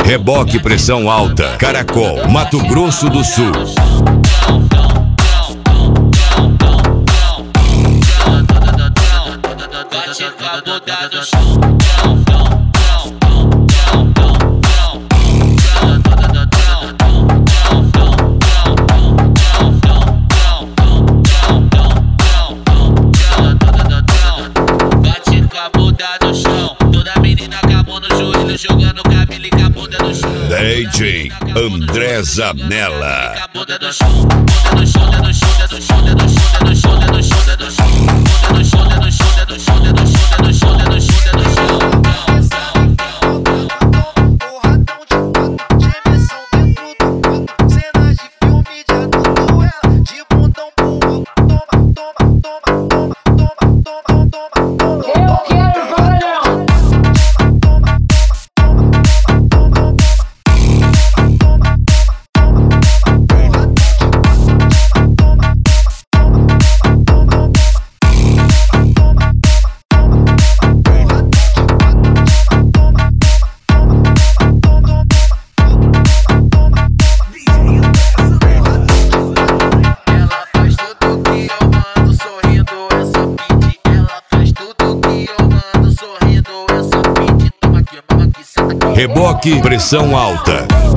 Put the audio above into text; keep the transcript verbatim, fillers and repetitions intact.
Reboque Pressão Alta, Caracol, Mato Grosso do Sul. Jogando cabelo e com a bunda no chão. D J André Zanella. Bunda no chão, bunda no chão, bunda no chão, bunda no chão, bunda no chão, bunda no chão, bunda no chão, bunda no chão, bunda no chão, bunda no chão, bunda no chão, bunda no chão, bunda no chão, bunda no chão. Reboque Pressão Alta.